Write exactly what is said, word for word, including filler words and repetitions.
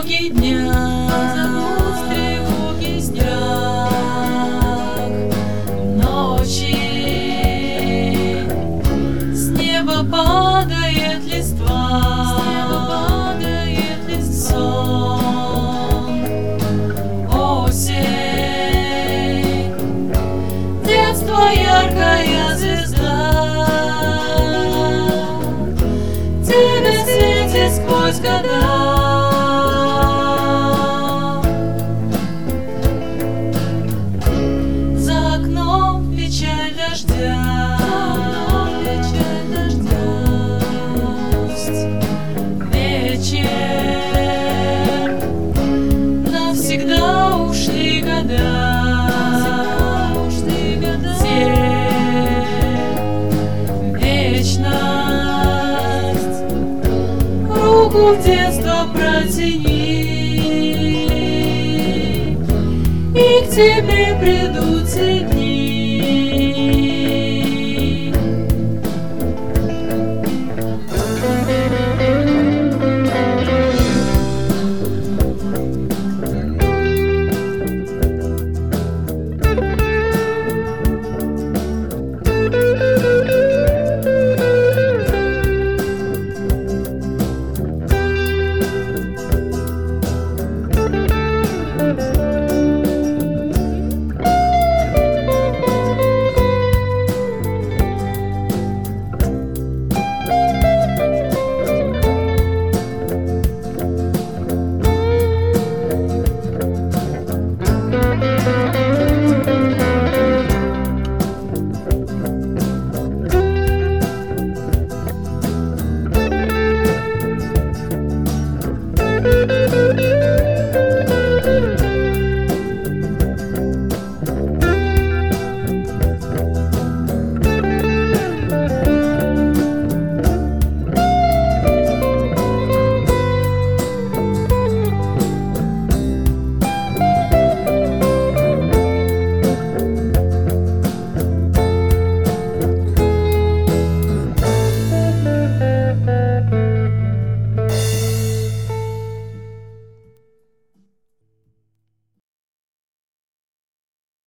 тревоги дня, зовут в тревоги страх ночи. С неба падает листва, с неба падает листва. сон, осень, детство яркая звезда, тебе светит сквозь года. За окном печаль дождя, Печаль дождя. пусть вечер, навсегда ушли года, Ушли года. Тень, вечность, руку в детство протяни, и к тебе придут тебя.